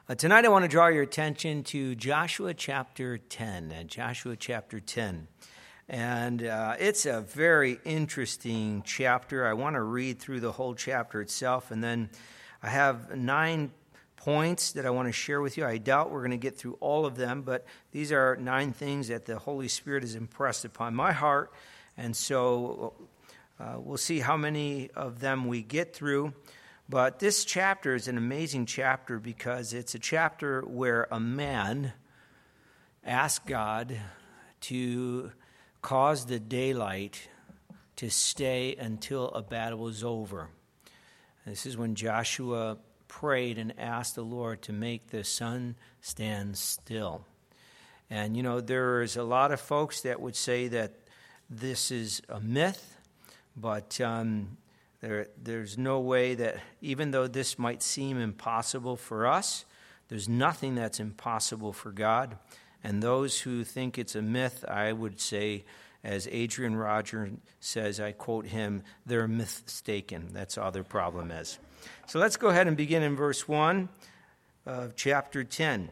Tonight I want to draw your attention to Joshua chapter 10. Joshua chapter 10. And it's a very interesting chapter. I want to read through the whole chapter itself, and then I have 9 points that I want to share with you. I doubt we're going to get through all of them, but these are 9 things that the Holy Spirit has impressed upon my heart, and so we'll see how many of them we get through. But this chapter is an amazing chapter because it's a chapter where a man asked God to cause the daylight to stay until a battle was over. This is when Joshua prayed and asked the Lord to make the sun stand still. And you know, there's a lot of folks that would say that this is a myth, but there's no way that, even though this might seem impossible for us, there's nothing that's impossible for God. And those who think it's a myth, I would say, as Adrian Rogers says, I quote him, they're mistaken. That's all their problem is. So let's go ahead and begin in verse 1 of chapter 10.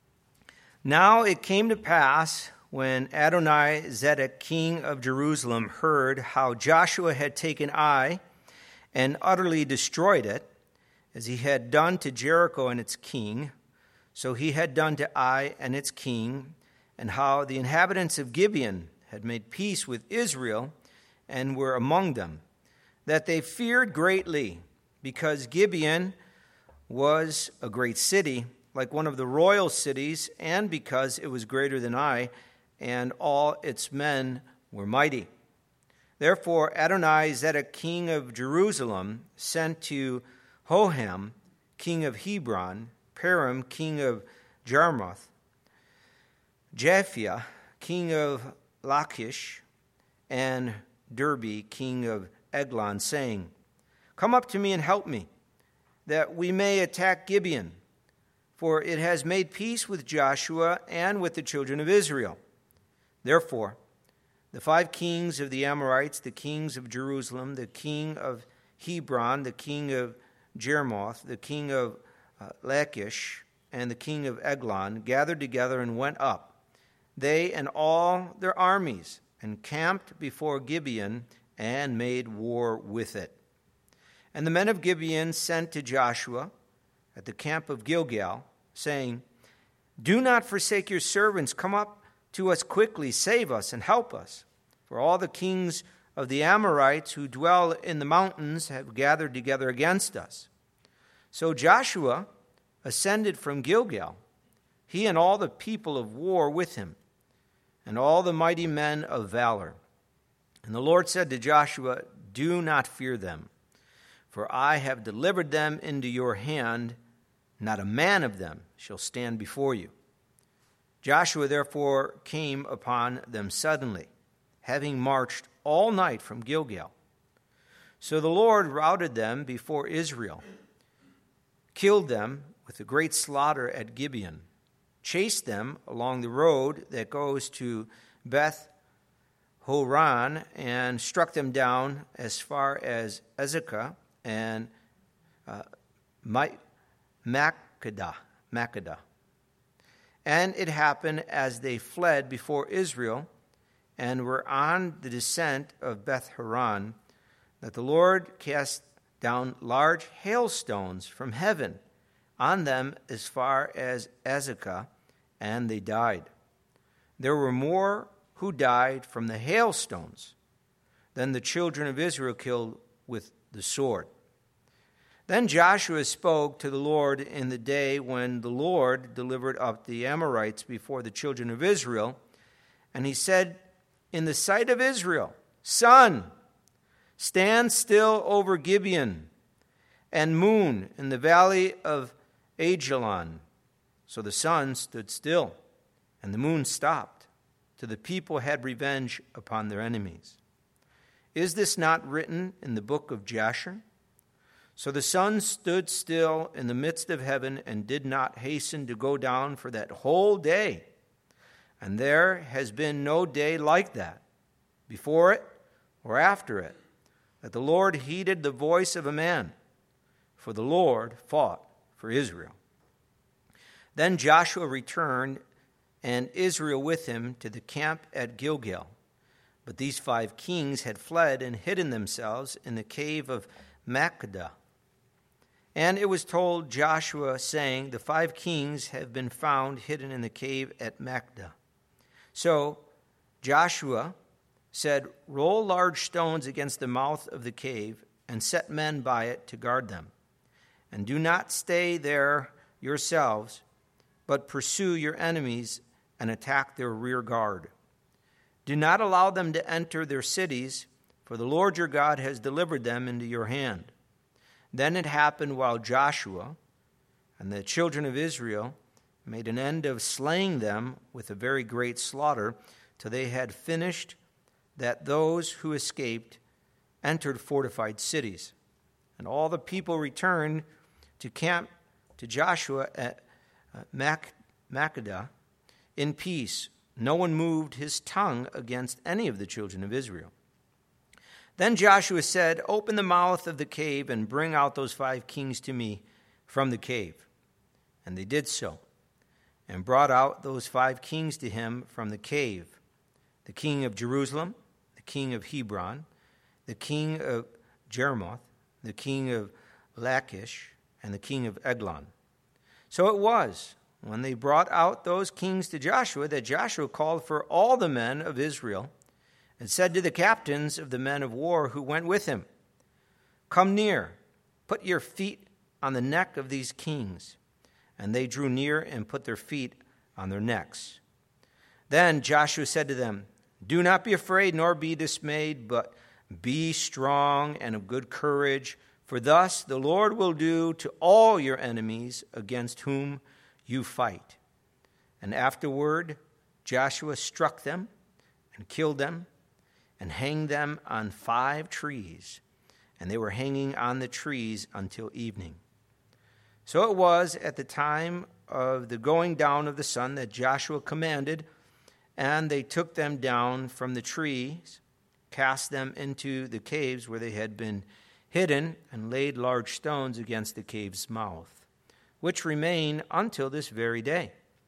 Now it came to pass, when Adoni-Zedek, king of Jerusalem, heard how Joshua had taken Ai and utterly destroyed it, as he had done to Jericho and its king, so he had done to Ai and its king, and how the inhabitants of Gibeon had made peace with Israel and were among them, that they feared greatly, because Gibeon was a great city, like one of the royal cities, and because it was greater than Ai, and all its men were mighty. Therefore Adoni-Zedek, king of Jerusalem, sent to Hoham, king of Hebron, Param, king of Jarmuth, Japhia, king of Lachish, and Derbe, king of Eglon, saying, Come up to me and help me, that we may attack Gibeon, for it has made peace with Joshua and with the children of Israel. Therefore the 5 kings of the Amorites, the kings of Jerusalem, the king of Hebron, the king of Jarmuth, the king of Lachish, and the king of Eglon, gathered together and went up, they and all their armies, and camped before Gibeon, and made war with it. And the men of Gibeon sent to Joshua at the camp of Gilgal, saying, Do not forsake your servants, come up to us quickly, save us and help us. For all the kings of the Amorites who dwell in the mountains have gathered together against us. So Joshua ascended from Gilgal, he and all the people of war with him, and all the mighty men of valor. And the Lord said to Joshua, Do not fear them, for I have delivered them into your hand. Not a man of them shall stand before you. Joshua therefore came upon them suddenly, having marched all night from Gilgal. So the Lord routed them before Israel, killed them with a great slaughter at Gibeon, chased them along the road that goes to Beth Horon, and struck them down as far as Azekah and Makkedah. And it happened as they fled before Israel and were on the descent of Beth Horon, that the Lord cast down large hailstones from heaven on them as far as Azekah, and they died. There were more who died from the hailstones than the children of Israel killed with the sword. Then Joshua spoke to the Lord in the day when the Lord delivered up the Amorites before the children of Israel, and he said in the sight of Israel, Sun, stand still over Gibeon, and moon in the valley of Ajalon. So the sun stood still, and the moon stopped, till the people had revenge upon their enemies. Is this not written in the book of Jasher? So the sun stood still in the midst of heaven and did not hasten to go down for that whole day. And there has been no day like that, before it or after it, that the Lord heeded the voice of a man, for the Lord fought for Israel. Then Joshua returned, and Israel with him, to the camp at Gilgal. But these 5 kings had fled and hidden themselves in the cave of Makkedah. And it was told Joshua, saying, the 5 kings have been found hidden in the cave at Makkedah. So Joshua said, roll large stones against the mouth of the cave, and set men by it to guard them. And do not stay there yourselves, but pursue your enemies and attack their rear guard. Do not allow them to enter their cities, for the Lord your God has delivered them into your hand. Then it happened while Joshua and the children of Israel made an end of slaying them with a very great slaughter, till they had finished, that those who escaped entered fortified cities. And all the people returned to camp to Joshua at Makkedah in peace. No one moved his tongue against any of the children of Israel. Then Joshua said, open the mouth of the cave and bring out those 5 kings to me from the cave. And they did so, and brought out those 5 kings to him from the cave, the king of Jerusalem, the king of Hebron, the king of Jerimoth, the king of Lachish, and the king of Eglon. So it was, when they brought out those kings to Joshua, that Joshua called for all the men of Israel, and said to the captains of the men of war who went with him, come near, put your feet on the neck of these kings. And they drew near and put their feet on their necks. Then Joshua said to them, do not be afraid nor be dismayed, but be strong and of good courage, for thus the Lord will do to all your enemies against whom you fight. And afterward Joshua struck them and killed them and hanged them on 5 trees, and they were hanging on the trees until evening. So it was at the time of the going down of the sun that Joshua commanded, and they took them down from the trees, cast them into the caves where they had been hidden, and laid large stones against the cave's mouth, which remain until this very day.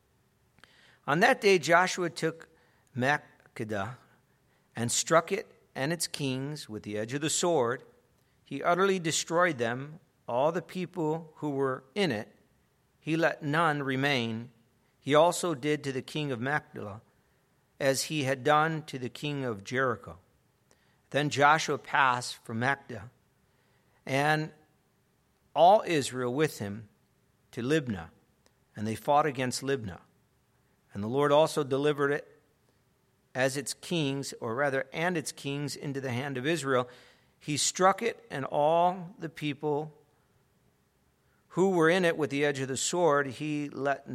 On that day Joshua took Makkedah and struck it and its kings with the edge of the sword. He utterly destroyed them, all the people who were in it. He let none remain. He also did to the king of Makkedah as he had done to the king of Jericho. Then Joshua passed from Makkedah, and all Israel with him, to Libnah, and they fought against Libnah. And the Lord also delivered it and its kings into the hand of Israel. He struck it and all the people who were in it with the edge of the sword. He let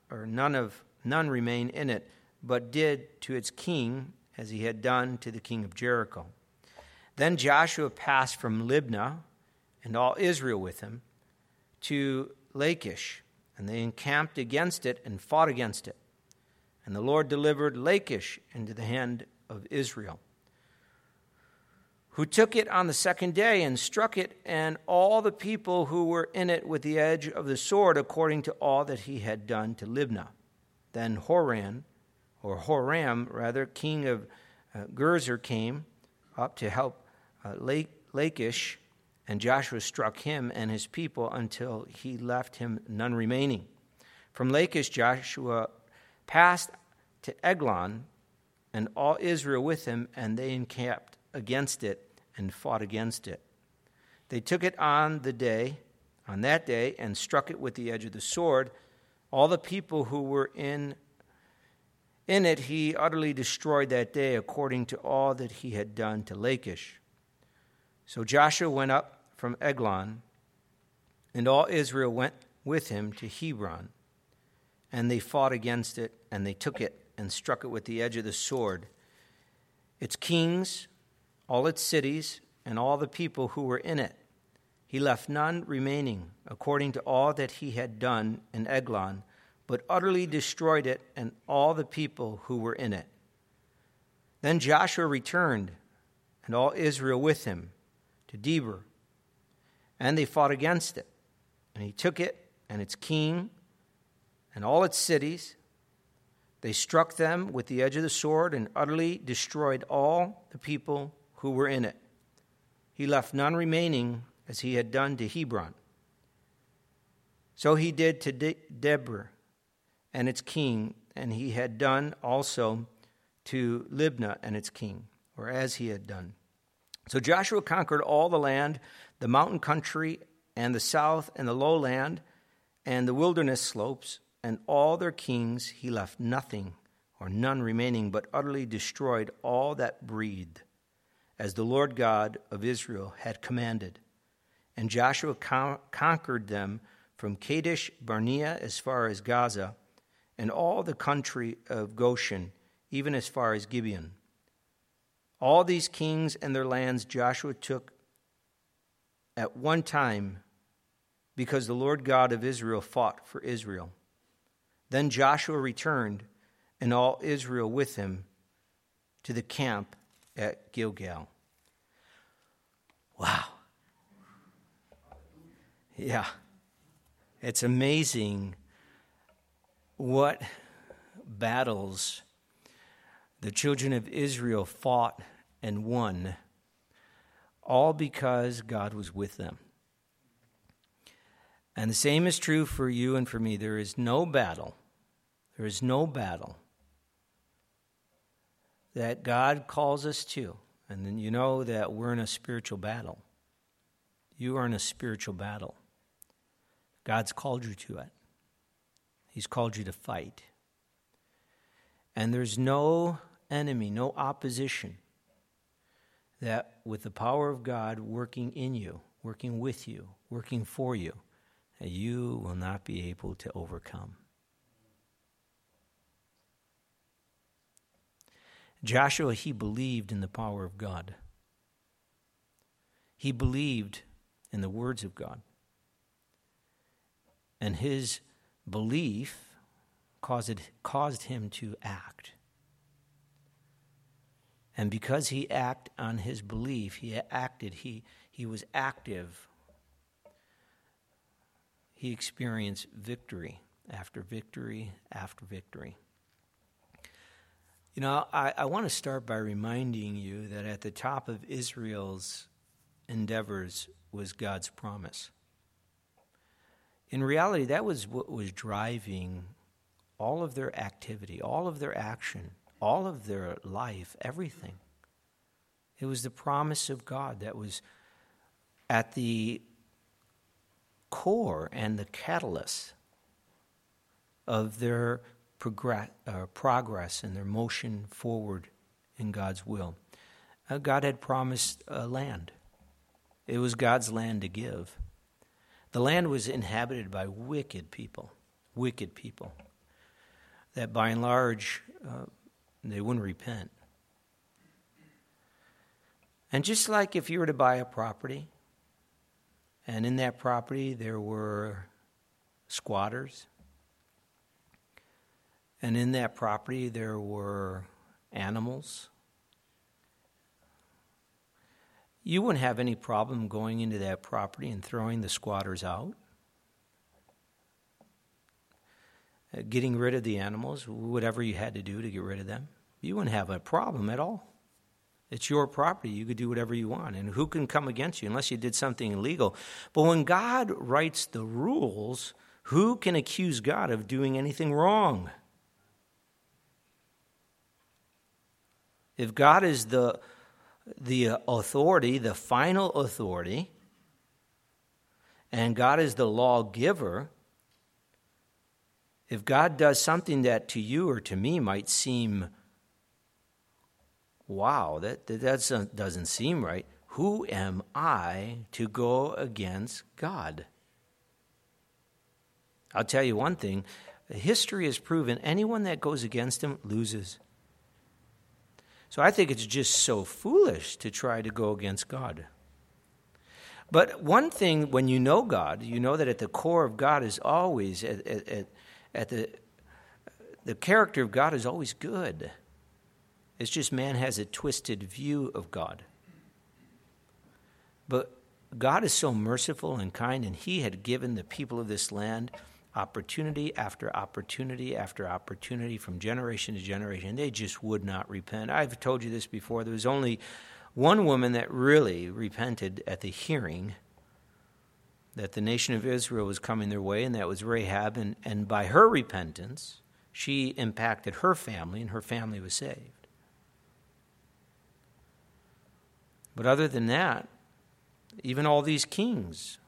none remain in it, but did to its king as he had done to the king of Jericho. Then Joshua passed from Libnah, and all Israel with him, to Lachish, and they encamped against it and fought against it. And the Lord delivered Lachish into the hand of Israel, who took it on the 2nd day and struck it and all the people who were in it with the edge of the sword, according to all that he had done to Libnah. Then Horam, king of Gezer, came up to help Lachish, and Joshua struck him and his people until he left him none remaining. From Lachish Joshua passed to Eglon, and all Israel with him, and they encamped against it and fought against it. They took it on that day, and struck it with the edge of the sword. All the people who were in it he utterly destroyed that day, according to all that he had done to Lachish. So Joshua went up from Eglon, and all Israel went with him to Hebron, and they fought against it, and they took it and struck it with the edge of the sword, its kings, all its cities, and all the people who were in it. He left none remaining, according to all that he had done in Eglon, but utterly destroyed it and all the people who were in it. Then Joshua returned, and all Israel with him, to Debir, and they fought against it. And he took it and its king and all its cities. They struck them with the edge of the sword and utterly destroyed all the people who were in it. He left none remaining, as he had done to Hebron. So he did to Debir and its king, and he had done also to Libnah and its king, or as he had done. So Joshua conquered all the land, the mountain country, and the south, and the lowland, and the wilderness slopes, and all their kings. He left nothing or none remaining, but utterly destroyed all that breathed, as the Lord God of Israel had commanded. And Joshua conquered them from Kadesh Barnea as far as Gaza, and all the country of Goshen, even as far as Gibeon. All these kings and their lands Joshua took at one time, because the Lord God of Israel fought for Israel. Then Joshua returned, and all Israel with him, to the camp at Gilgal. Wow. Yeah. It's amazing what battles the children of Israel fought and won, all because God was with them. And the same is true for you and for me. There is no battle that God calls us to. And then you know that we're in a spiritual battle. You are in a spiritual battle. God's called you to it. He's called you to fight. And there's no enemy, no opposition that with the power of God working in you, working with you, working for you, that you will not be able to overcome. Joshua, he believed in the power of God. He believed in the words of God. And his belief caused him to act. And because he acted on his belief, he was active. He experienced victory after victory after victory. You know, I want to start by reminding you that at the top of Israel's endeavors was God's promise. In reality, that was what was driving all of their activity, all of their action, all of their life, everything. It was the promise of God that was at the core and the catalyst of their progress and their motion forward in God's will. God had promised a land. It was God's land to give. The land was inhabited by wicked people, that by and large, they wouldn't repent. And just like if you were to buy a property, and in that property there were squatters, and in that property there were animals, you wouldn't have any problem going into that property and throwing the squatters out, getting rid of the animals, whatever you had to do to get rid of them. You wouldn't have a problem at all. It's your property. You could do whatever you want. And who can come against you unless you did something illegal? But when God writes the rules, who can accuse God of doing anything wrong? If God is the authority, the final authority, and God is the lawgiver, if God does something that to you or to me might seem, wow, that doesn't seem right, who am I to go against God? I'll tell you one thing, history has proven anyone that goes against him loses. So I think it's just so foolish to try to go against God. But one thing, when you know God, you know that at the core of God is always, at the character of God is always good. It's just man has a twisted view of God. But God is so merciful and kind, and he had given the people of this land opportunity after opportunity after opportunity from generation to generation. They just would not repent. I've told you this before. There was only one woman that really repented at the hearing that the nation of Israel was coming their way, and that was Rahab. And by her repentance, she impacted her family, and her family was saved. But other than that, even all these kings,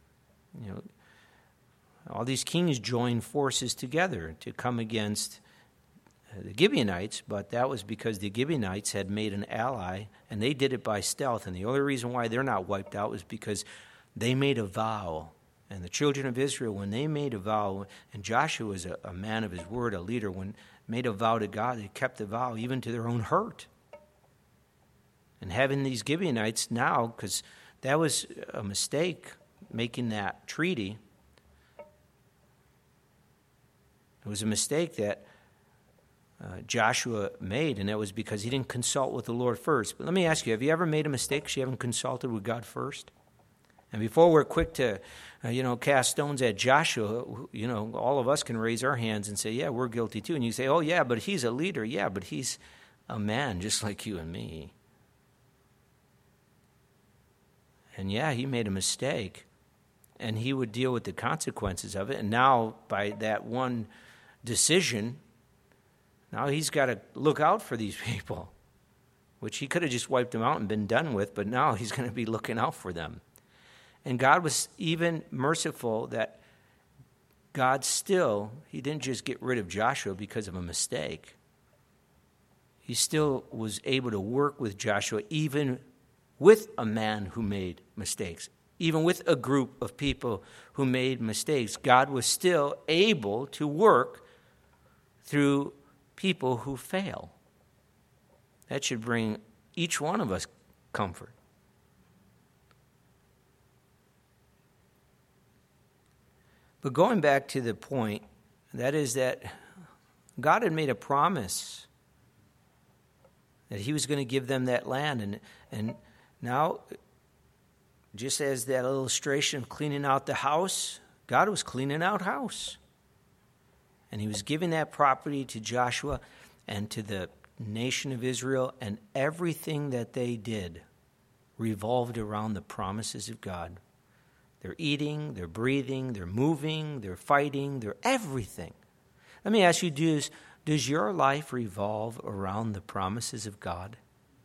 all these kings joined forces together to come against the Gibeonites, but that was because the Gibeonites had made an ally, and they did it by stealth. And the only reason why they're not wiped out was because they made a vow. And the children of Israel, when they made a vow, and Joshua was a man of his word, a leader, when made a vow to God, they kept the vow even to their own hurt. And having these Gibeonites now, because that was a mistake, making that treaty. It was a mistake that Joshua made, and that was because he didn't consult with the Lord first. But let me ask you, have you ever made a mistake because you haven't consulted with God first? And before we're quick to, cast stones at Joshua, all of us can raise our hands and say, yeah, we're guilty too. And you say, oh, yeah, but he's a leader. Yeah, but he's a man just like you and me. And yeah, he made a mistake, and he would deal with the consequences of it. And now, by that one decision, now he's got to look out for these people, which he could have just wiped them out and been done with, but now he's going to be looking out for them. And God was even merciful that he didn't just get rid of Joshua because of a mistake. He still was able to work with Joshua even with a man who made mistakes. Even with a group of people who made mistakes, God was still able to work through people who fail. That should bring each one of us comfort. But going back to the point, that is that God had made a promise that he was going to give them that land. And now, just as that illustration of cleaning out the house, God was cleaning out house. And he was giving that property to Joshua and to the nation of Israel, and everything that they did revolved around the promises of God. They're eating, they're breathing, they're moving, they're fighting, they're everything. Let me ask you, does your life revolve around the promises of God?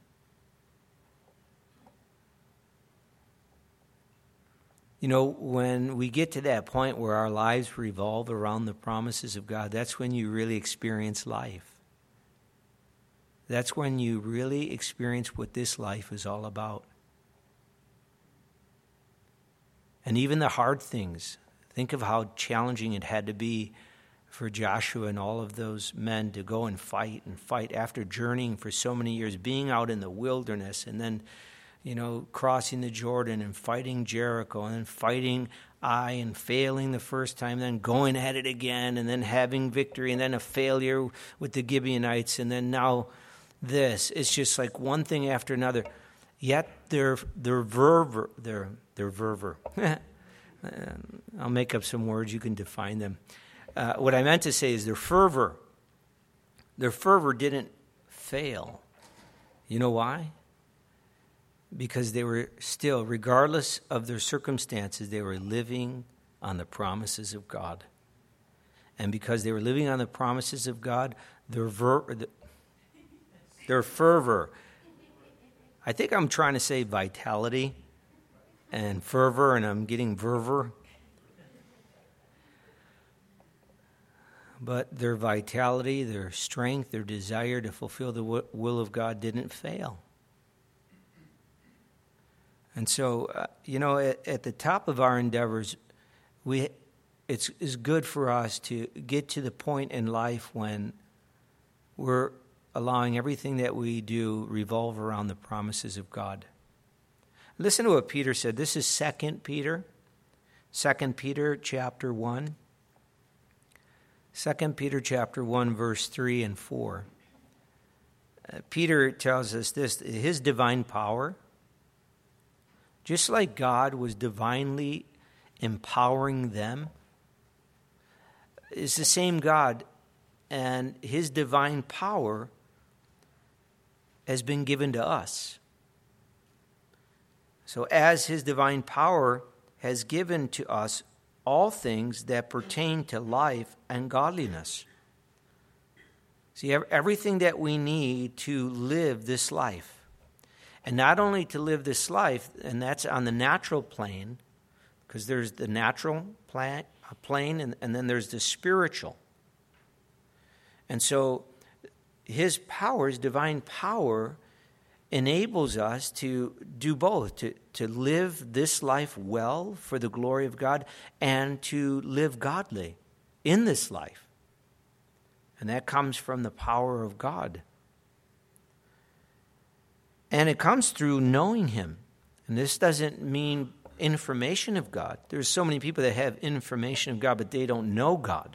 When we get to that point where our lives revolve around the promises of God, that's when you really experience life. That's when you really experience what this life is all about. And even the hard things. Think of how challenging it had to be for Joshua and all of those men to go and fight after journeying for so many years, being out in the wilderness, and then crossing the Jordan and fighting Jericho, and then fighting Ai and failing the first time, then going at it again, and then having victory, and then a failure with the Gibeonites, and then now this. It's just like one thing after another. Yet they're fervor. I'll make up some words. You can define them. What I meant to say is their fervor didn't fail. You know why? Because they were still, regardless of their circumstances, they were living on the promises of God. And because they were living on the promises of God, their fervor, I think I'm trying to say vitality and fervor, and I'm getting verver. But their vitality, their strength, their desire to fulfill the will of God didn't fail. And so, at the top of our endeavors, it's good for us to get to the point in life when we're allowing everything that we do revolve around the promises of God. Listen to what Peter said. This is 2 Peter chapter 1. 2 Peter chapter 1, verse 3 and 4. Peter tells us this: his divine power, just like God was divinely empowering them, is the same God, and his divine power has been given to us. So as his divine power has given to us all things that pertain to life and godliness. See, everything that we need to live this life. And not only to live this life, and that's on the natural plane, because there's the natural plane, and then there's the spiritual. And so his power, his divine power, enables us to do both, to live this life well for the glory of God and to live godly in this life. And that comes from the power of God. And it comes through knowing him. And this doesn't mean information of God. There's so many people that have information of God, but they don't know God.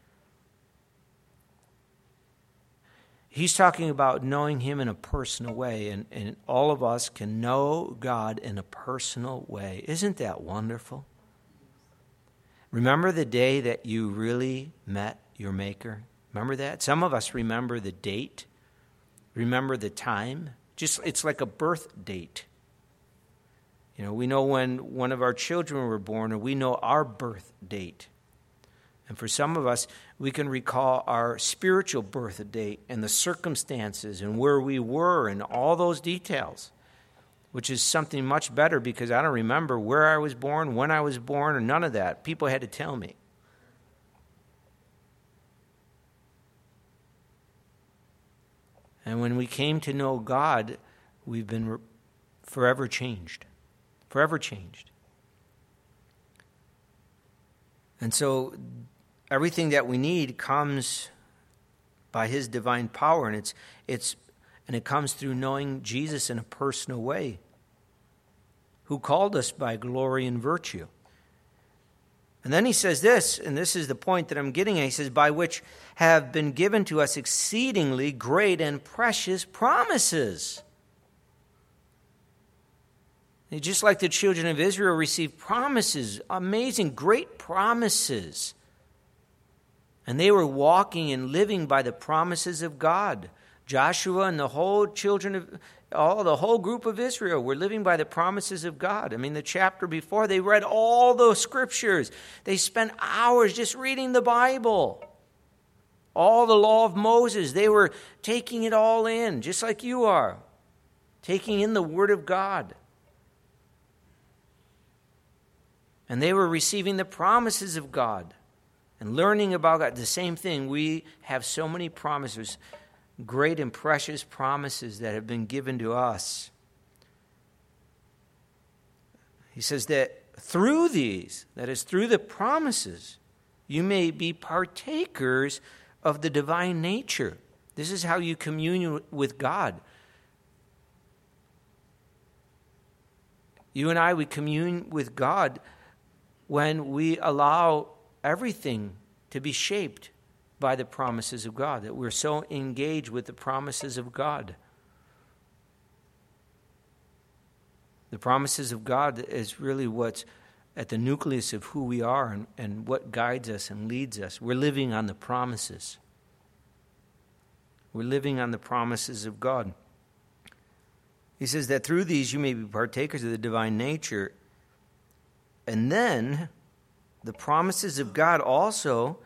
He's talking about knowing him in a personal way, and all of us can know God in a personal way. Isn't that wonderful? Remember the day that you really met your Maker? Remember that? Some of us remember the date, remember the time. It's like a birth date. You know, we know when one of our children were born, or we know our birth date. And for some of us, we can recall our spiritual birth date and the circumstances and where we were and all those details, which is something much better because I don't remember where I was born, when I was born, or none of that. People had to tell me. And when we came to know God, we've been forever changed. Forever changed. And so everything that we need comes by his divine power, and it comes through knowing Jesus in a personal way, who called us by glory and virtue. And then he says this, and this is the point that I'm getting at. He says, by which have been given to us exceedingly great and precious promises. And just like the children of Israel received promises, amazing, great promises. And they were walking and living by the promises of God. Joshua and the whole the whole group of Israel were living by the promises of God. I mean, the chapter before, they read all those scriptures. They spent hours just reading the Bible. All the law of Moses, they were taking it all in, just like you are. Taking in the Word of God. And they were receiving the promises of God and learning about God. The same thing, we have so many promises, great and precious promises that have been given to us. He says that through these, that is through the promises, you may be partakers of the divine nature. This is how you commune with God. You and I, we commune with God when we allow everything to be shaped by the promises of God, that we're so engaged with the promises of God. The promises of God is really what's at the nucleus of who we are and what guides us and leads us. We're living on the promises. We're living on the promises of God. He says that through these you may be partakers of the divine nature. And then the promises of God also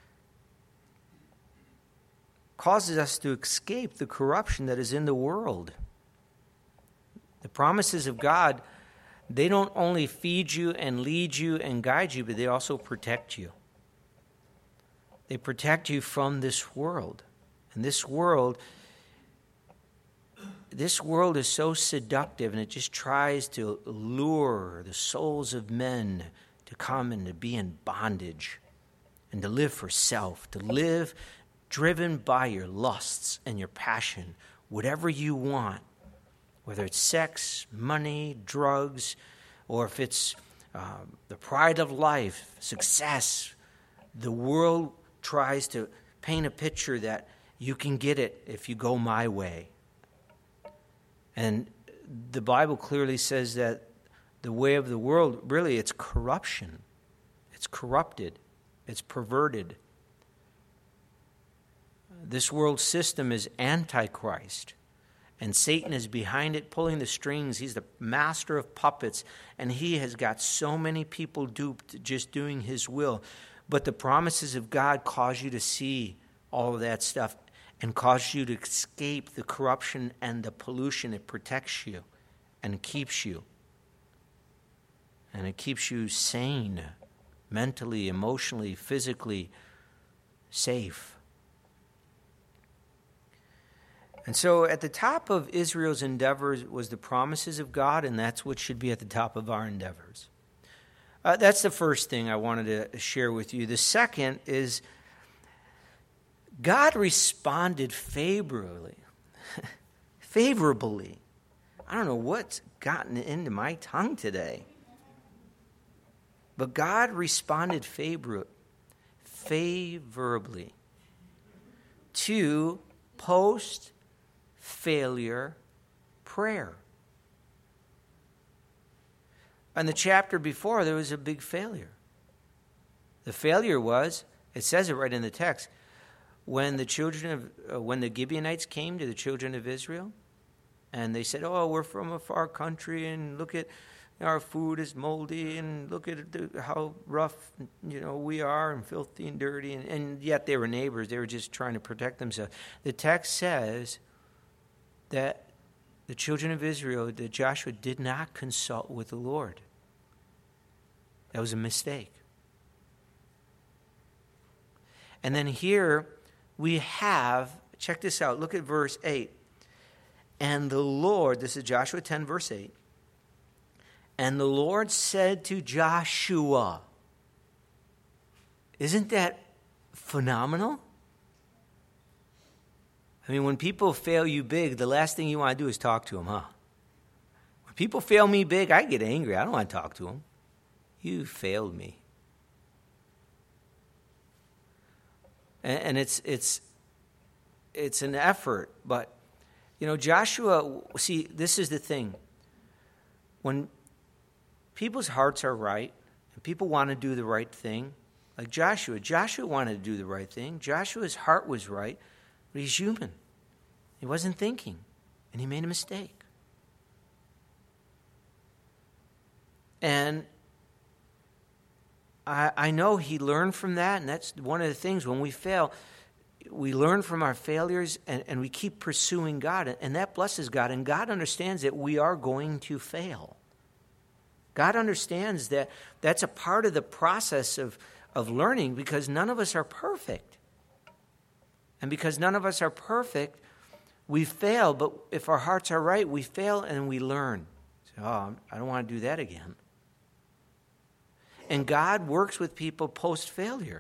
causes us to escape the corruption that is in the world. The promises of God, they don't only feed you and lead you and guide you, but they also protect you. They protect you from this world. And this world is so seductive, and it just tries to lure the souls of men to come and to be in bondage and to live for self, to live driven by your lusts and your passion, whatever you want, whether it's sex, money, drugs, or if it's the pride of life, success. The world tries to paint a picture that you can get it if you go my way. And the Bible clearly says that the way of the world, really, it's corruption. It's corrupted. It's perverted. This world system is antichrist, and Satan is behind it, pulling the strings. He's the master of puppets, and he has got so many people duped just doing his will. But the promises of God cause you to see all of that stuff and cause you to escape the corruption and the pollution. It protects you and keeps you. And it keeps you sane, mentally, emotionally, physically safe. And so at the top of Israel's endeavors was the promises of God, and that's what should be at the top of our endeavors. That's the first thing I wanted to share with you. The second is God responded favorably. Favorably. I don't know what's gotten into my tongue today. But God responded favorably to post-failure prayer. In the chapter before, there was a big failure. The failure was, it says it right in the text, when the Gibeonites came to the children of Israel, and they said, "Oh, we're from a far country, and look at our food is moldy, and look at how rough, we are, and filthy and dirty," and yet they were neighbors. They were just trying to protect themselves. The text says that the children of Israel, that Joshua did not consult with the Lord. That was a mistake. And then here we have, check this out, look at verse 8. And the Lord, this is Joshua 10, verse 8. And the Lord said to Joshua, isn't that phenomenal? I mean, when people fail you big, the last thing you want to do is talk to them, huh? When people fail me big, I get angry. I don't want to talk to them. You failed me. And it's an effort, but Joshua, see, this is the thing. When people's hearts are right, and people want to do the right thing, like Joshua wanted to do the right thing. Joshua's heart was right, but he's human. He wasn't thinking, and he made a mistake. And I know he learned from that, and that's one of the things. When we fail, we learn from our failures, and we keep pursuing God, and that blesses God, and God understands that we are going to fail. God understands that that's a part of the process of learning, because none of us are perfect. And because none of us are perfect, we fail, but if our hearts are right, we fail and we learn. So, I don't want to do that again. And God works with people post-failure.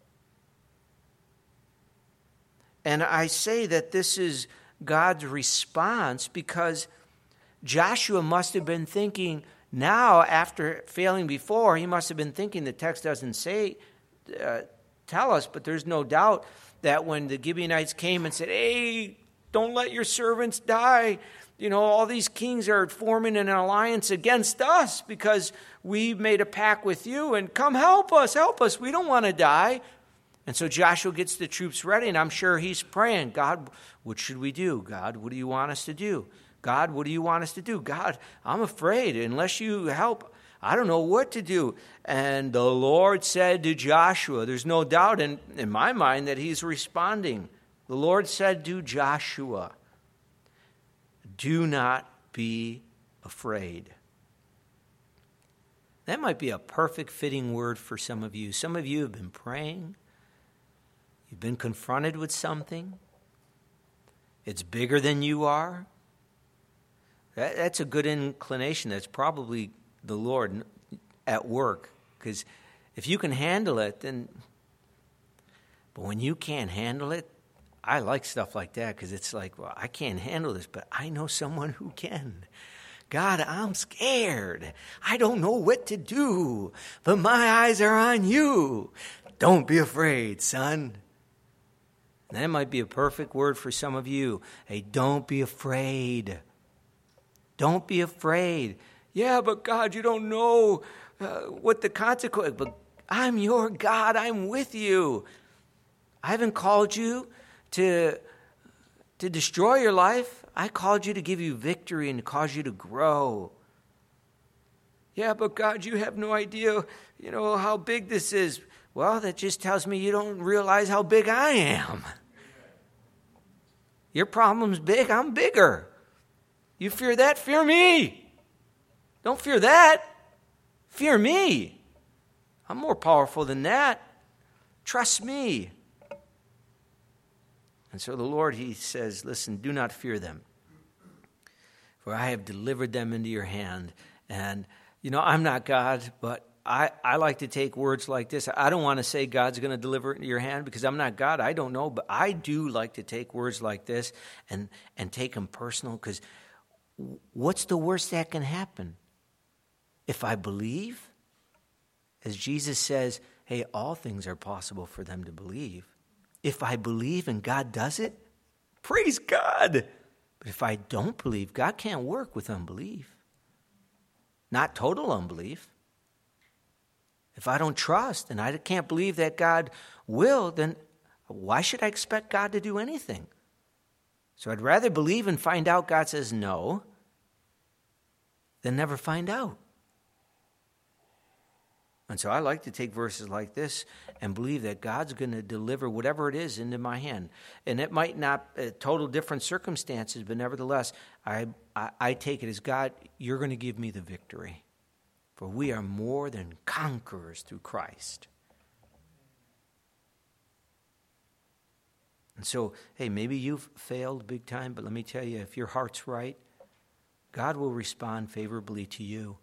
And I say that this is God's response because Joshua must have been thinking, now after failing before, he must have been thinking, the text doesn't tell us, but there's no doubt that when the Gibeonites came and said, "Hey, don't let your servants die. All these kings are forming an alliance against us because we made a pact with you, and come help us. We don't want to die." And so Joshua gets the troops ready, and I'm sure he's praying, "God, what should we do? God, what do you want us to do? God, what do you want us to do? God, I'm afraid. Unless you help, I don't know what to do." And the Lord said to Joshua, there's no doubt in my mind that he's responding. The Lord said to Joshua, "Do not be afraid." That might be a perfect fitting word for some of you. Some of you have been praying. You've been confronted with something. It's bigger than you are. That's a good inclination. That's probably the Lord at work. Because if you can handle it, then... But when you can't handle it, I like stuff like that, because it's like, well, I can't handle this, but I know someone who can. God, I'm scared. I don't know what to do, but my eyes are on you. Don't be afraid, son. And that might be a perfect word for some of you. Hey, don't be afraid. Don't be afraid. Yeah, but God, you don't know what the consequence. But I'm your God. I'm with you. I haven't called you to destroy your life. I called you to give you victory and to cause you to grow. Yeah, but God, you have no idea, how big this is. Well, that just tells me you don't realize how big I am. Your problem's big, I'm bigger. You fear that? Fear me. Don't fear that. Fear me. I'm more powerful than that. Trust me. And so the Lord, he says, listen, do not fear them, for I have delivered them into your hand. And, I'm not God, but I like to take words like this. I don't want to say God's going to deliver it into your hand because I'm not God. I don't know, but I do like to take words like this and take them personal, because what's the worst that can happen? If I believe, as Jesus says, hey, all things are possible for them to believe. If I believe and God does it, praise God. But if I don't believe, God can't work with unbelief. Not total unbelief. If I don't trust and I can't believe that God will, then why should I expect God to do anything? So I'd rather believe and find out God says no than never find out. And so I like to take verses like this and believe that God's going to deliver whatever it is into my hand. And it might not total different circumstances, but nevertheless, I take it as, God, you're going to give me the victory. For we are more than conquerors through Christ. And so, hey, maybe you've failed big time, but let me tell you, if your heart's right, God will respond favorably to you.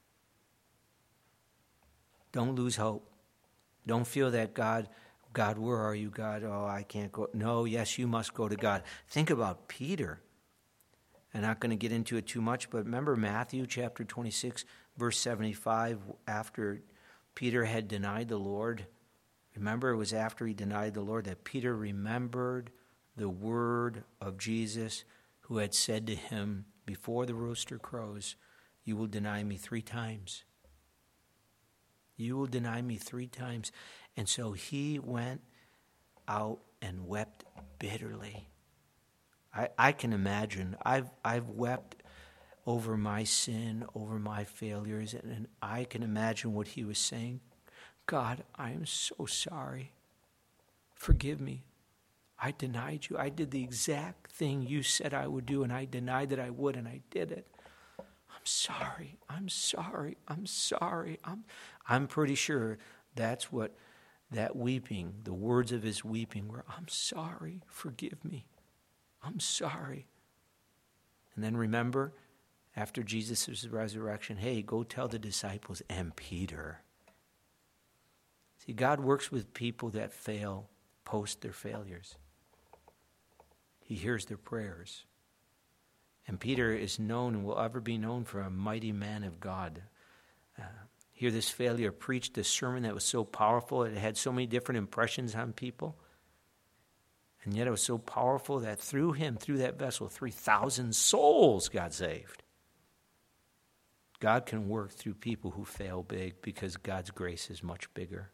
Don't lose hope. Don't feel that God, where are you, God? Oh, I can't go. No, yes, you must go to God. Think about Peter. I'm not going to get into it too much, but remember Matthew chapter 26, verse 75, after Peter had denied the Lord. Remember, it was after he denied the Lord that Peter remembered the word of Jesus, who had said to him, before the rooster crows, you will deny me 3 times. You will deny me 3 times. And so he went out and wept bitterly. I can imagine. I've wept over my sin, over my failures, and I can imagine what he was saying. God, I am so sorry. Forgive me. I denied you. I did the exact thing you said I would do, and I denied that I would, and I did it. I'm sorry. I'm sorry. I'm sorry. I'm pretty sure that's what that weeping, the words of his weeping were. I'm sorry. Forgive me. I'm sorry. And then remember, after Jesus' resurrection, hey, go tell the disciples and Peter. See, God works with people that fail post their failures. He hears their prayers. And Peter is known and will ever be known for a mighty man of God. Here this failure preached a sermon that was so powerful. It had so many different impressions on people. And yet it was so powerful that through him, through that vessel, 3,000 souls got saved. God can work through people who fail big because God's grace is much bigger.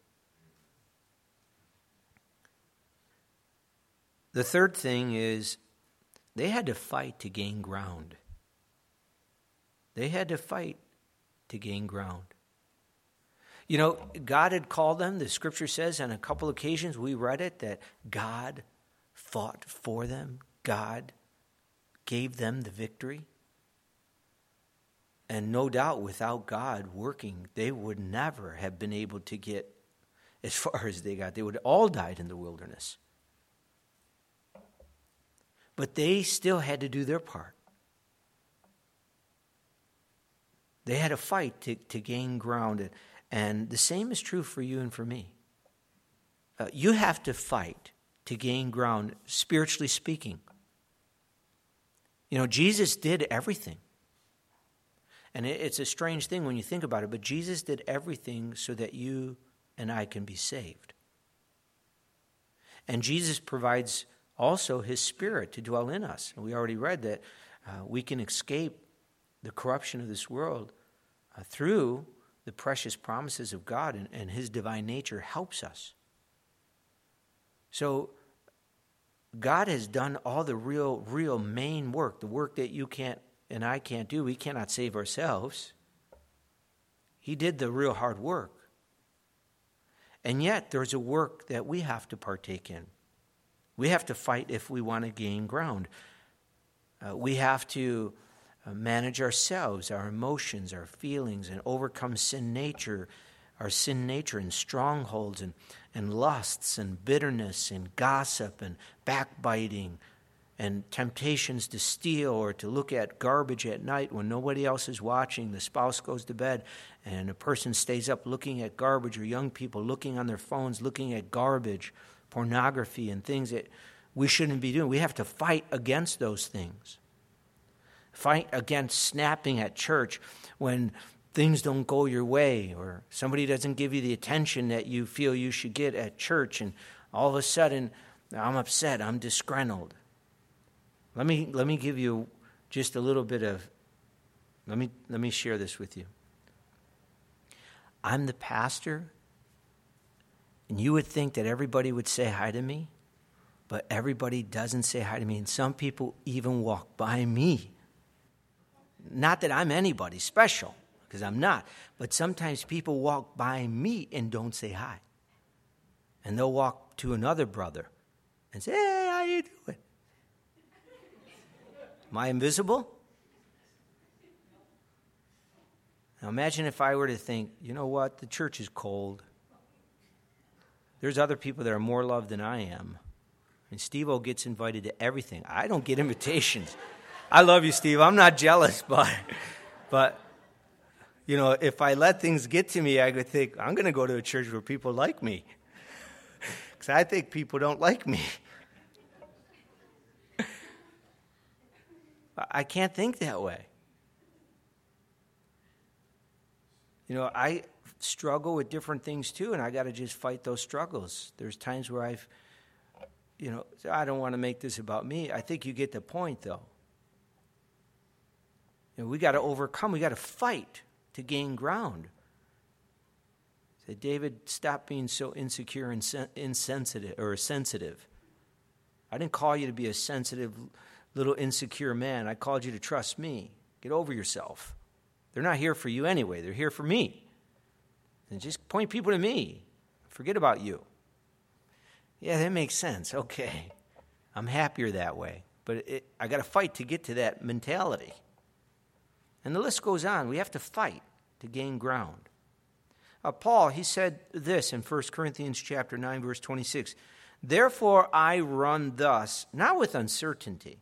The third thing is they had to fight to gain ground. They had to fight to gain ground. God had called them, the scripture says on a couple occasions, we read it, that God fought for them. God gave them the victory. And no doubt without God working, they would never have been able to get as far as they got. They would have all died in the wilderness. But they still had to do their part. They had to fight to gain ground. And the same is true for you and for me. You have to fight to gain ground, spiritually speaking. Jesus did everything. And it's a strange thing when you think about it, but Jesus did everything so that you and I can be saved. And Jesus provides also his Spirit to dwell in us. And we already read that we can escape the corruption of this world through the precious promises of God, and his divine nature helps us. So God has done all the real main work, the work that you can't and I can't do. We cannot save ourselves. He did the real hard work. And yet there's a work that we have to partake in. We have to fight if we want to gain ground. We have to manage ourselves, our emotions, our feelings, and overcome our sin nature and strongholds and lusts and bitterness and gossip and backbiting and temptations to steal or to look at garbage at night when nobody else is watching. The spouse goes to bed and a person stays up looking at garbage, or young people looking on their phones, looking at garbage, pornography, and things that we shouldn't be doing. We have to fight against those things. Fight against snapping at church when things don't go your way, or somebody doesn't give you the attention that you feel you should get at church, and all of a sudden, I'm upset, I'm disgruntled. Let me give you just a little bit of, let me share this with you. I'm the pastor, and you would think that everybody would say hi to me, but everybody doesn't say hi to me, and some people even walk by me. Not that I'm anybody special, because I'm not, but sometimes people walk by me and don't say hi. And they'll walk to another brother and say, "Hey, how you doing? Am I invisible?" Now imagine if I were to think, you know what, the church is cold. There's other people that are more loved than I am. And Steve-O gets invited to everything. I don't get invitations. I love you, Steve. I'm not jealous, but you know, if I let things get to me, I would think, I'm going to go to a church where people like me. Because I think people don't like me. I can't think that way. You know, I struggle with different things too, and I got to just fight those struggles. There's times where I don't want to make this about me. I think you get the point, though. You know, we got to overcome. We got to fight to gain ground. Say, David, stop being so insecure and sensitive. I didn't call you to be a sensitive, little insecure man. I called you to trust me. Get over yourself. They're not here for you anyway. They're here for me. And just point people to me. Forget about you. Yeah, that makes sense. Okay. I'm happier that way. But I got to fight to get to that mentality. And the list goes on. We have to fight to gain ground. Paul, he said this in 1 Corinthians chapter 9, verse 26. Therefore I run thus, not with uncertainty.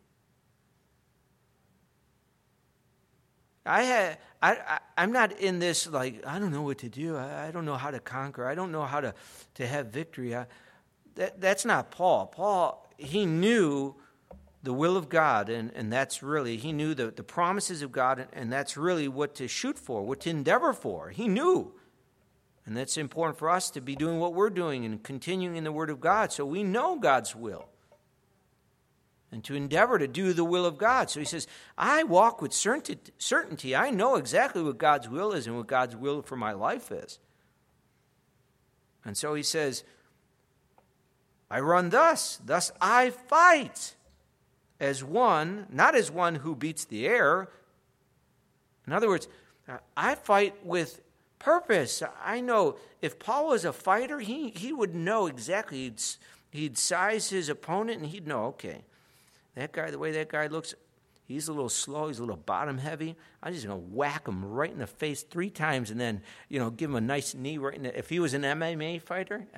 I'm not in this like, I don't know what to do. I don't know how to conquer. I don't know how to have victory. That's not Paul. Paul, he knew the will of God, and that's really, he knew the promises of God, and that's really what to shoot for, what to endeavor for. He knew. And that's important for us to be doing what we're doing and continuing in the Word of God so we know God's will. And to endeavor to do the will of God. So he says, I walk with certainty. I know exactly what God's will is and what God's will for my life is. And so he says, I run thus I fight as one, not as one who beats the air. In other words, I fight with purpose. I know if Paul was a fighter, he would know exactly. He'd size his opponent and he'd know, okay, that guy, the way that guy looks, he's a little slow, he's a little bottom heavy. I'm just going to whack him right in the face 3 times and then, give him a nice knee right in the, if he was an MMA fighter,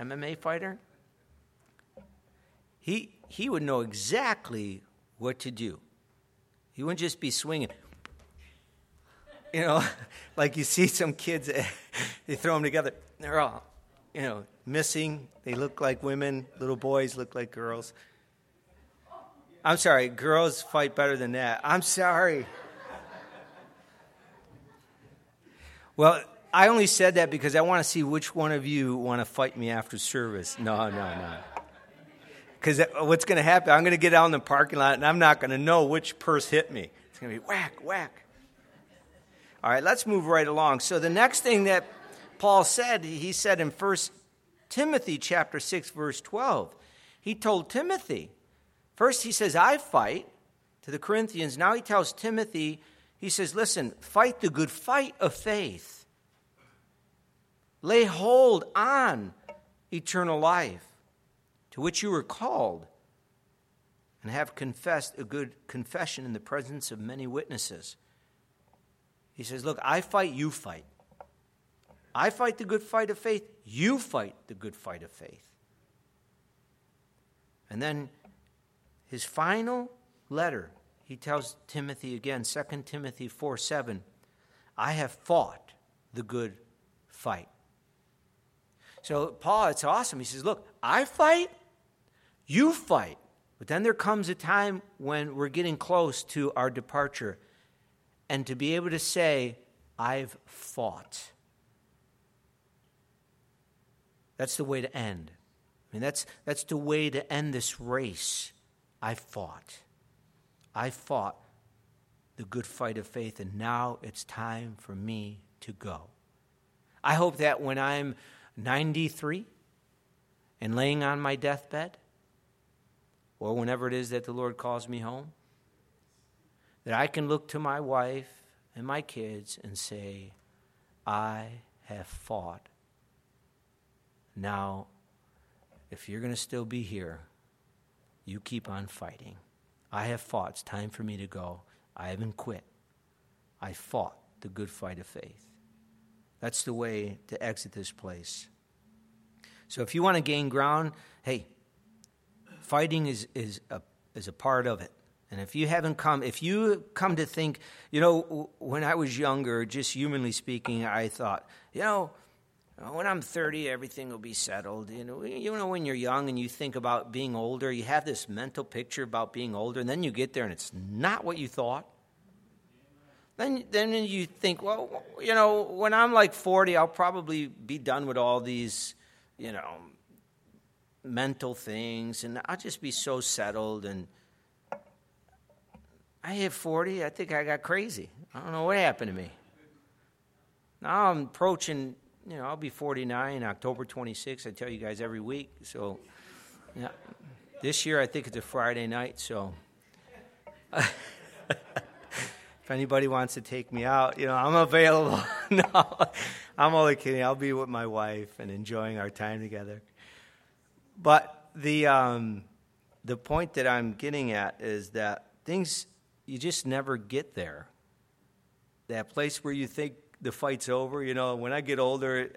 he would know exactly what to do. He wouldn't just be swinging. Like you see some kids, they throw them together. They're all, missing. They look like women. Little boys look like girls. I'm sorry, girls fight better than that. I'm sorry. Well, I only said that because I want to see which one of you want to fight me after service. No. Because what's going to happen, I'm going to get out in the parking lot, and I'm not going to know which purse hit me. It's going to be whack, whack. All right, let's move right along. So the next thing that Paul said, he said in 1 Timothy chapter 6, verse 12. He told Timothy First he says, I fight to the Corinthians. Now he tells Timothy, he says, listen, fight the good fight of faith. Lay hold on eternal life, to which you were called, and have confessed a good confession in the presence of many witnesses. He says, look, I fight, you fight. I fight the good fight of faith, you fight the good fight of faith. And then his final letter, he tells Timothy again, 2 Timothy 4:7, I have fought the good fight. So Paul, it's awesome. He says, look, I fight, you fight. But then there comes a time when we're getting close to our departure, and to be able to say, I've fought. That's the way to end. I mean, that's the way to end this race. I fought. I fought the good fight of faith, and now it's time for me to go. I hope that when I'm 93 and laying on my deathbed, or whenever it is that the Lord calls me home, that I can look to my wife and my kids and say, I have fought. Now, if you're going to still be here, you keep on fighting. I have fought. It's time for me to go. I haven't quit. I fought the good fight of faith. That's the way to exit this place. So if you want to gain ground, hey, fighting is a part of it. And if you come to think, when I was younger, just humanly speaking, I thought, when I'm 30, everything will be settled. When you're young and you think about being older, you have this mental picture about being older, and then you get there and it's not what you thought. Then you think, well, when I'm like 40, I'll probably be done with all these, mental things, and I'll just be so settled. And I hit 40, I think I got crazy. I don't know what happened to me. Now I'm approaching, I'll be 49 October 26th. I tell you guys every week. So this year I think it's a Friday night, so if anybody wants to take me out, I'm available. No, I'm only kidding. I'll be with my wife and enjoying our time together. But the point that I'm getting at is that things, you just never get there. That place where you think the fight's over, when I get older,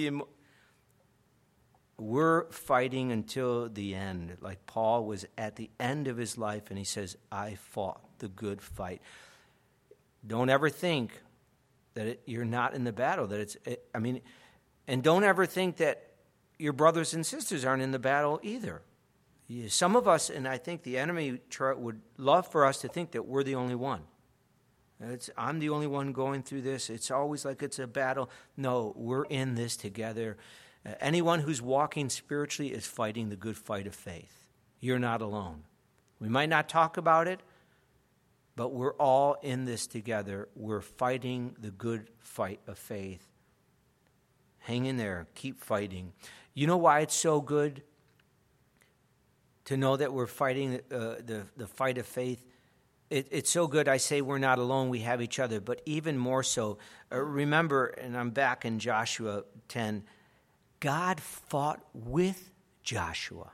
we're fighting until the end. Like Paul was at the end of his life, and he says, I fought the good fight. Don't ever think that you're not in the battle. And don't ever think that your brothers and sisters aren't in the battle either. Some of us, and I think the enemy would love for us to think that we're the only one. I'm the only one going through this. It's always like it's a battle. No, we're in this together. Anyone who's walking spiritually is fighting the good fight of faith. You're not alone. We might not talk about it, but we're all in this together. We're fighting the good fight of faith. Hang in there. Keep fighting. You know why it's so good to know that we're fighting the fight of faith? It's so good, I say we're not alone, we have each other. But even more so, remember, and I'm back in Joshua 10, God fought with Joshua.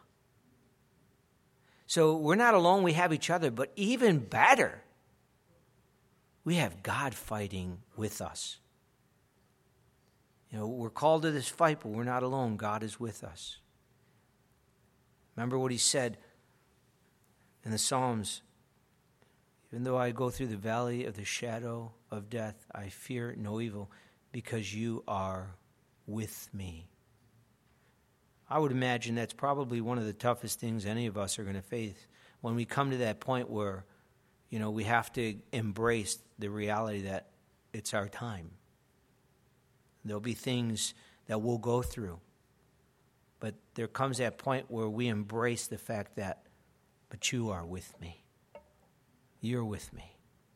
So we're not alone, we have each other. But even better, we have God fighting with us. We're called to this fight, but we're not alone. God is with us. Remember what he said in the Psalms. Even though I go through the valley of the shadow of death, I fear no evil, because you are with me. I would imagine that's probably one of the toughest things any of us are going to face when we come to that point where, we have to embrace the reality that it's our time. There'll be things that we'll go through. But there comes that point where we embrace the fact that, but you are with me. You're with me.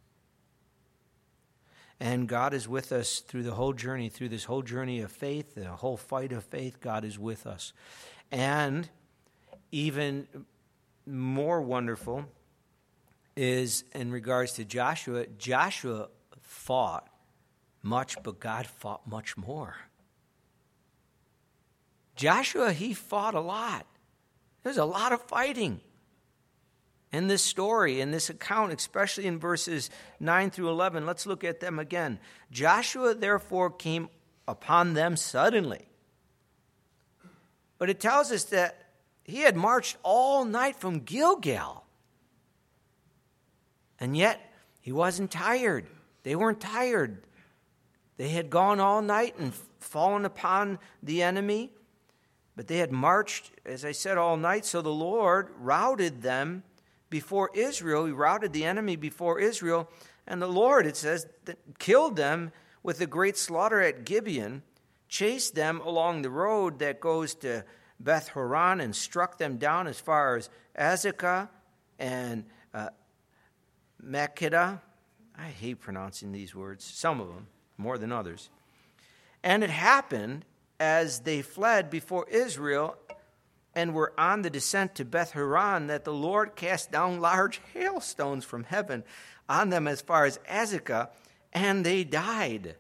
And God is with us through the whole journey, through this whole journey of faith, the whole fight of faith. God is with us. And even more wonderful is in regards to Joshua. Joshua fought much, but God fought much more. Joshua, he fought a lot. There's a lot of fighting in this story, in this account, especially in verses 9 through 11. Let's look at them again. Joshua, therefore, came upon them suddenly. But it tells us that he had marched all night from Gilgal. And yet, he wasn't tired. They weren't tired. They had gone all night and fallen upon the enemy. But they had marched, as I said, all night. So the Lord routed them before Israel. He routed the enemy before Israel. And the Lord, it says, killed them with a great slaughter at Gibeon, chased them along the road that goes to Beth Horon, and struck them down as far as Azekah and Makkedah. I hate pronouncing these words, some of them, more than others. And it happened as they fled before Israel and were on the descent to Beth Horon that the Lord cast down large hailstones from heaven on them as far as Azekah, and they died.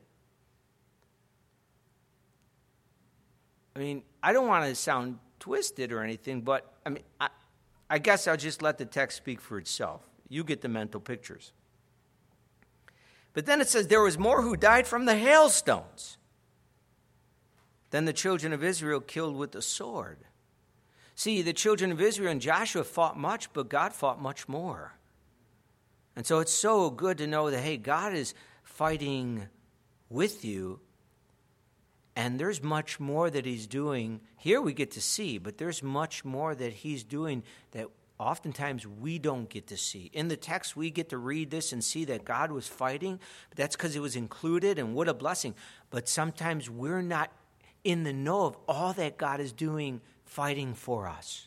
I mean, I don't want to sound twisted or anything, but I guess I'll just let the text speak for itself. You get the mental pictures. But then it says there was more who died from the hailstones than the children of Israel killed with the sword. See, the children of Israel and Joshua fought much, but God fought much more. And so it's so good to know that, hey, God is fighting with you, and there's much more that he's doing. Here we get to see, but there's much more that he's doing that oftentimes we don't get to see. In the text, we get to read this and see that God was fighting, but that's because it was included, and what a blessing. But sometimes we're not in the know of all that God is doing, fighting for us.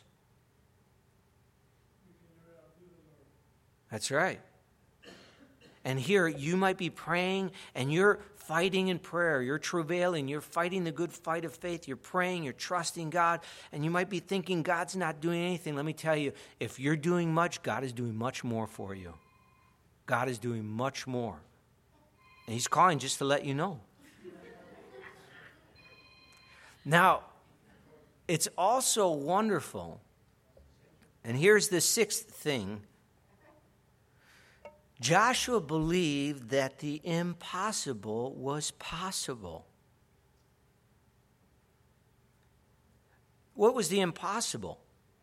That's right. And here you might be praying and you're fighting in prayer. You're travailing. You're fighting the good fight of faith. You're praying. You're trusting God. And you might be thinking God's not doing anything. Let me tell you, if you're doing much, God is doing much more for you. God is doing much more. And he's calling just to let you know. Now, it's also wonderful. And here's the sixth thing. Joshua believed that the impossible was possible. What was the impossible?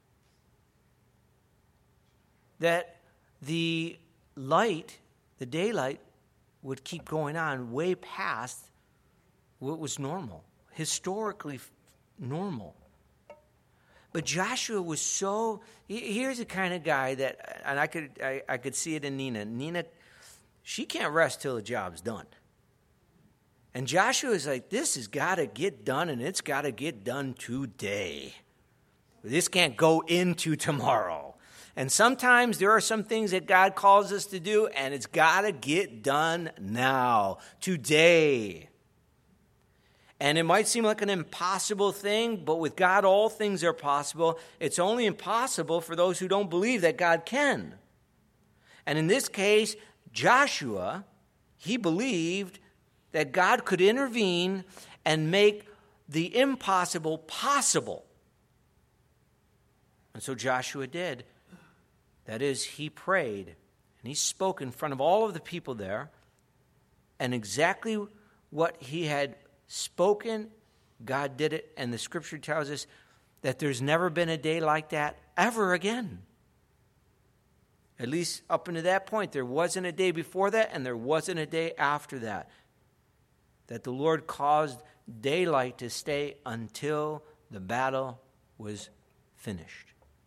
That the light, the daylight, would keep going on way past what was normal, historically normal. But Joshua was so, here's the kind of guy that, and I could see it in Nina. Nina, she can't rest till the job's done. And Joshua is like, this has got to get done, and it's got to get done today. This can't go into tomorrow. And sometimes there are some things that God calls us to do, and it's got to get done now, today. And it might seem like an impossible thing, but with God, all things are possible. It's only impossible for those who don't believe that God can. And in this case, Joshua, he believed that God could intervene and make the impossible possible. And so Joshua did. That is, he prayed, and he spoke in front of all of the people there, and exactly what he had spoken, God did it, and the scripture tells us that there's never been a day like that ever again. At least up until that point, there wasn't a day before that, and there wasn't a day after that. That the Lord caused daylight to stay until the battle was finished.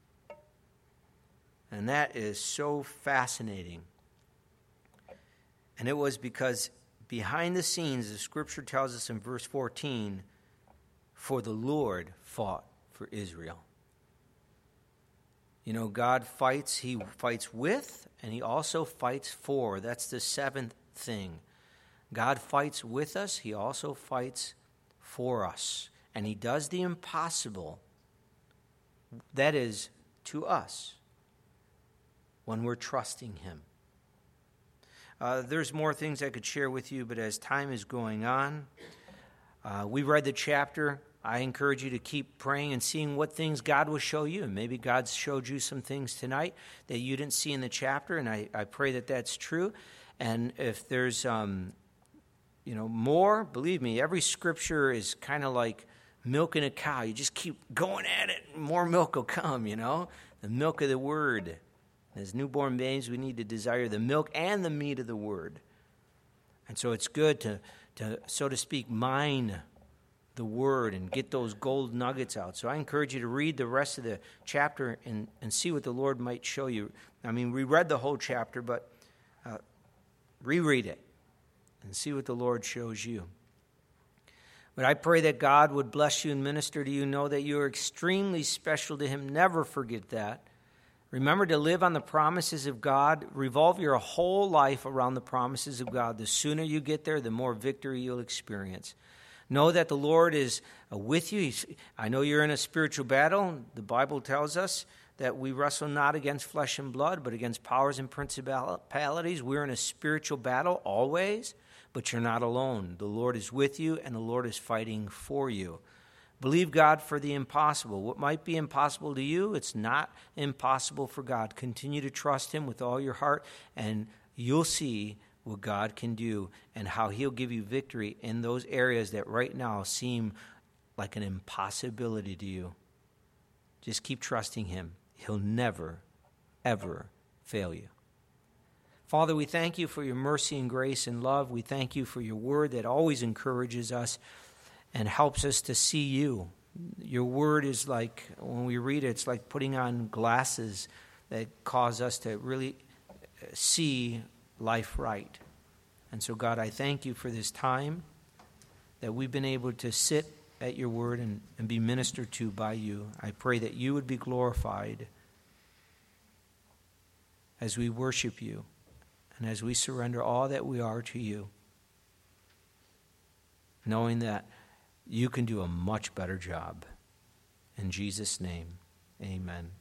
And that is so fascinating. And it was because behind the scenes, the scripture tells us in verse 14, for the Lord fought for Israel. You know, God fights, he fights with, and he also fights for. That's the seventh thing. God fights with us, he also fights for us. And he does the impossible, that is, to us. when we're trusting him. There's more things I could share with you, but as time is going on, we read the chapter. I encourage you to keep praying and seeing what things God will show you. Maybe God's showed you some things tonight that you didn't see in the chapter, and I pray that that's true. And if there's more, believe me, every scripture is kind of like milking a cow. You just keep going at it, and more milk will come, the milk of the word. As newborn babes, we need to desire the milk and the meat of the word. And so it's good to so to speak, mine the word and get those gold nuggets out. So I encourage you to read the rest of the chapter and see what the Lord might show you. I mean, we read the whole chapter, but reread it and see what the Lord shows you. But I pray that God would bless you and minister to you. Know that you are extremely special to him. Never forget that. Remember to live on the promises of God. Revolve your whole life around the promises of God. The sooner you get there, the more victory you'll experience. Know that the Lord is with you. I know you're in a spiritual battle. The Bible tells us that we wrestle not against flesh and blood, but against powers and principalities. We're in a spiritual battle always, but you're not alone. The Lord is with you, and the Lord is fighting for you. Believe God for the impossible. What might be impossible to you, it's not impossible for God. Continue to trust him with all your heart, and you'll see what God can do and how he'll give you victory in those areas that right now seem like an impossibility to you. Just keep trusting him. He'll never, ever fail you. Father, we thank you for your mercy and grace and love. We thank you for your word that always encourages us and helps us to see you. Your word is like, when we read it, it's like putting on glasses that cause us to really see life right. And so, God, I thank you for this time that we've been able to sit at your word and be ministered to by you. I pray that you would be glorified as we worship you and as we surrender all that we are to you, knowing that you can do a much better job. In Jesus' name, amen.